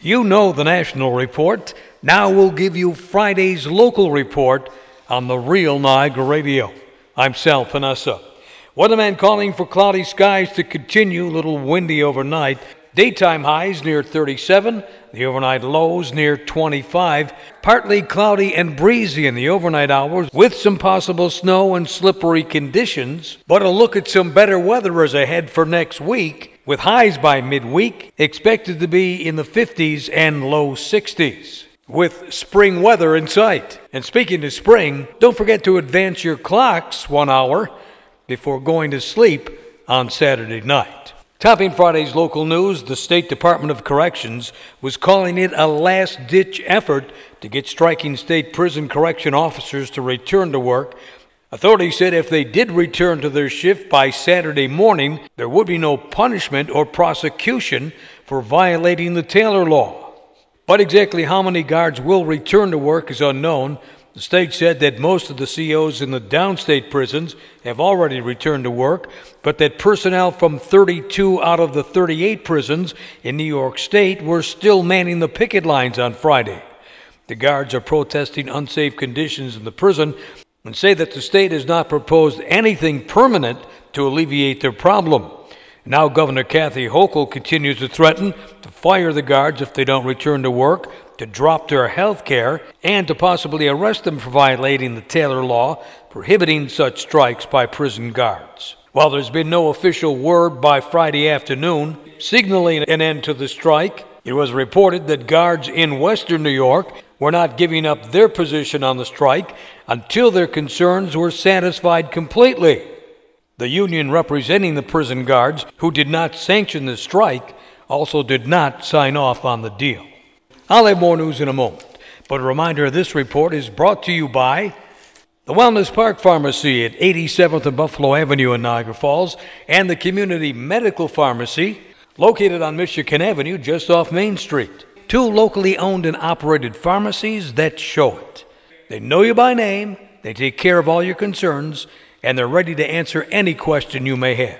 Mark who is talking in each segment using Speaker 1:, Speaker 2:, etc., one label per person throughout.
Speaker 1: You know the national report. Now we'll give you Friday's local report on the Real Niagara Radio. I'm Sal Panessa. Weatherman calling for cloudy skies to continue, a little windy overnight. Daytime highs near 37, the overnight lows near 25. Partly cloudy and breezy in the overnight hours with some possible snow and slippery conditions. But a look at some better weather is ahead for next week, with highs by midweek expected to be in the 50s and low 60s. With spring weather in sight. And speaking of spring, don't forget to advance your clocks 1 hour before going to sleep on Saturday night. Topping Friday's local news, the State Department of Corrections was calling it a last-ditch effort to get striking state prison correction officers to return to work. Authorities said if they did return to their shift by Saturday morning, there would be no punishment or prosecution for violating the Taylor Law. But exactly how many guards will return to work is unknown. The state said that most of the COs in the downstate prisons have already returned to work, but that personnel from 32 out of the 38 prisons in New York State were still manning the picket lines on Friday. The guards are protesting unsafe conditions in the prison and say that the state has not proposed anything permanent to alleviate their problem. Now Governor Kathy Hochul continues to threaten to fire the guards if they don't return to work, to drop their health care, and to possibly arrest them for violating the Taylor Law, prohibiting such strikes by prison guards. While there's been no official word by Friday afternoon signaling an end to the strike, it was reported that guards in Western New York were not giving up their position on the strike until their concerns were satisfied completely. The union representing the prison guards who did not sanction the strike also did not sign off on the deal. I'll have more news in a moment, but a reminder this report is brought to you by the Wellness Park Pharmacy at 87th and Buffalo Avenue in Niagara Falls and the Community Medical Pharmacy located on Michigan Avenue just off Main Street. Two locally owned and operated pharmacies that show it. They know you by name, they take care of all your concerns, and they're ready to answer any question you may have.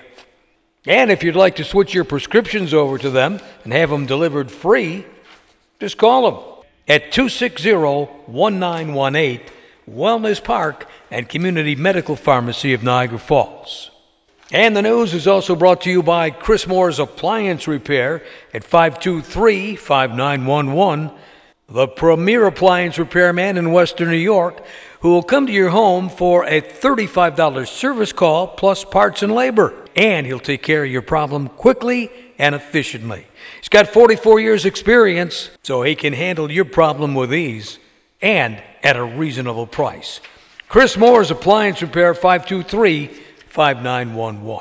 Speaker 1: And if you'd like to switch your prescriptions over to them and have them delivered free, just call them at 260-1918, Wellness Park and Community Medical Pharmacy of Niagara Falls. And the news is also brought to you by Chris Moore's Appliance Repair at 523-5911, the premier appliance repairman in Western New York, who will come to your home for a $35 service call plus parts and labor. And he'll take care of your problem quickly and efficiently. He's got 44 years experience, so he can handle your problem with ease and at a reasonable price. Chris Moore's Appliance Repair, 523-5911.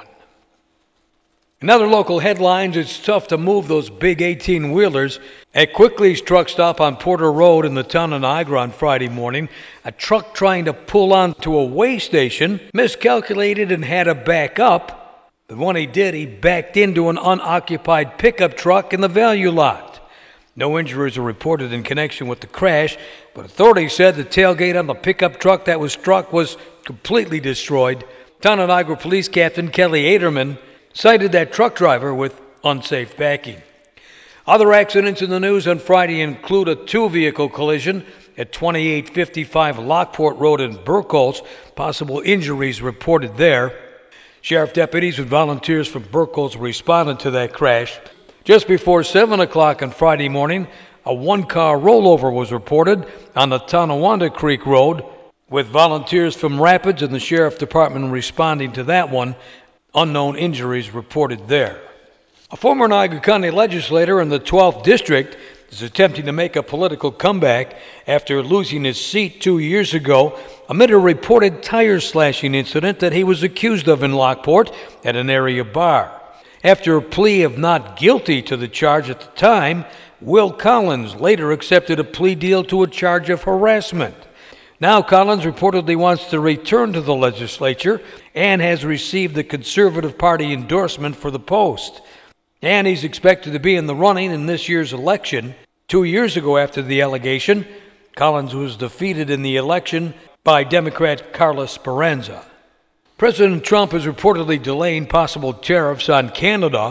Speaker 1: In other local headlines, it's tough to move those big 18-wheelers. At Quickly's truck stop on Porter Road in the town of Niagara on Friday morning, a truck trying to pull onto a weigh station miscalculated and had to back up. But when he did, he backed into an unoccupied pickup truck in the value lot. No injuries were reported in connection with the crash, but authorities said the tailgate on the pickup truck that was struck was completely destroyed. Town of Niagara Police Captain Kelly Aderman cited that truck driver with unsafe backing. Other accidents in the news on Friday include a two-vehicle collision at 2855 Lockport Road in Burkholz. Possible injuries reported there. Sheriff deputies and volunteers from Burkholz responded to that crash. Just before 7 o'clock on Friday morning, a one-car rollover was reported on the Tonawanda Creek Road, with volunteers from Rapids and the Sheriff Department responding to that one. Unknown injuries reported there. A former Niagara County legislator in the 12th District is attempting to make a political comeback after losing his seat 2 years ago amid a reported tire-slashing incident that he was accused of in Lockport at an area bar. After a plea of not guilty to the charge at the time, Will Collins later accepted a plea deal to a charge of harassment. Now Collins reportedly wants to return to the legislature and has received the Conservative Party endorsement for the post. And he's expected to be in the running in this year's election. 2 years ago after the allegation, Collins was defeated in the election by Democrat Carla Speranza. President Trump is reportedly delaying possible tariffs on Canada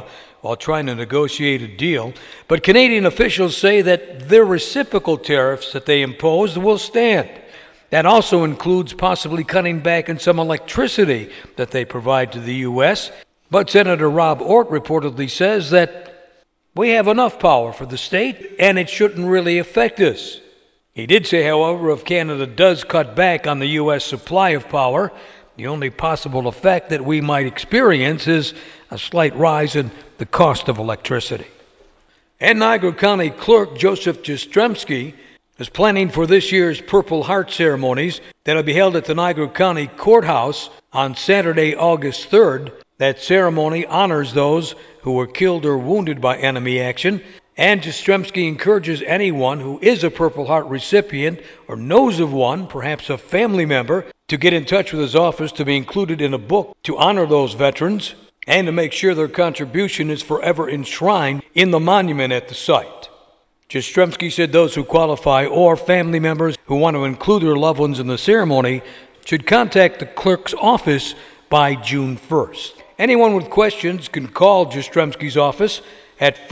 Speaker 1: while trying to negotiate a deal. But Canadian officials say that their reciprocal tariffs that they imposed will stand. That also includes possibly cutting back on some electricity that they provide to the U.S. But Senator Rob Ortt reportedly says that we have enough power for the state and it shouldn't really affect us. He did say, however, if Canada does cut back on the U.S. supply of power, the only possible effect that we might experience is a slight rise in the cost of electricity. And Niagara County Clerk Joseph Jastrzemski is planning for this year's Purple Heart ceremonies that will be held at the Niagara County Courthouse on Saturday, August 3rd. That ceremony honors those who were killed or wounded by enemy action, and Jastrzemski encourages anyone who is a Purple Heart recipient or knows of one, perhaps a family member, to get in touch with his office to be included in a book to honor those veterans and to make sure their contribution is forever enshrined in the monument at the site. Jastrzemski said those who qualify or family members who want to include their loved ones in the ceremony should contact the clerk's office by June 1st. Anyone with questions can call Jastrzemski's office at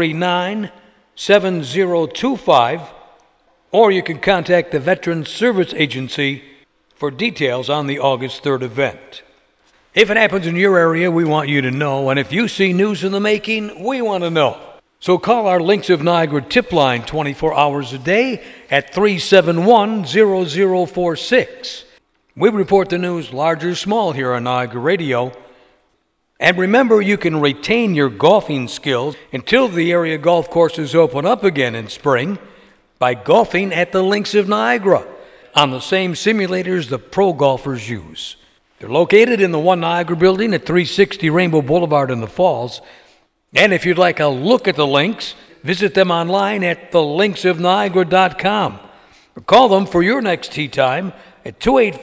Speaker 1: 439-7025, or you can contact the Veterans Service Agency for details on the August 3rd event. If it happens in your area, we want you to know, and if you see news in the making, we want to know. So call our Links of Niagara tip line 24 hours a day at 371-0046. We report the news large or small here on Niagara Radio. And remember, you can retain your golfing skills until the area golf courses open up again in spring by golfing at the Links of Niagara on the same simulators the pro golfers use. They're located in the One Niagara building at 360 Rainbow Boulevard in the Falls. And if you'd like a look at the links, visit them online at thelinksofniagara.com. Or call them for your next tee time at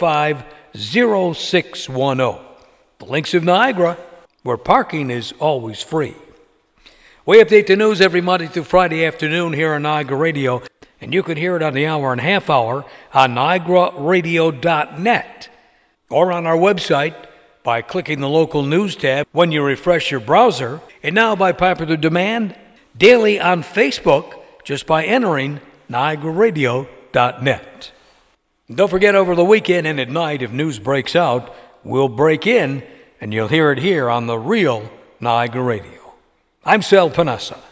Speaker 1: 285-0610. The Links of Niagara, where parking is always free. We update the news every Monday through Friday afternoon here on Niagara Radio, and you can hear it on the hour and a half hour on niagararadio.net or on our website by clicking the local news tab when you refresh your browser, and now by popular demand, daily on Facebook just by entering niagararadio.net. Don't forget, over the weekend and at night, if news breaks out, we'll break in and you'll hear it here on the real Niagara Radio. I'm Sal Panessa.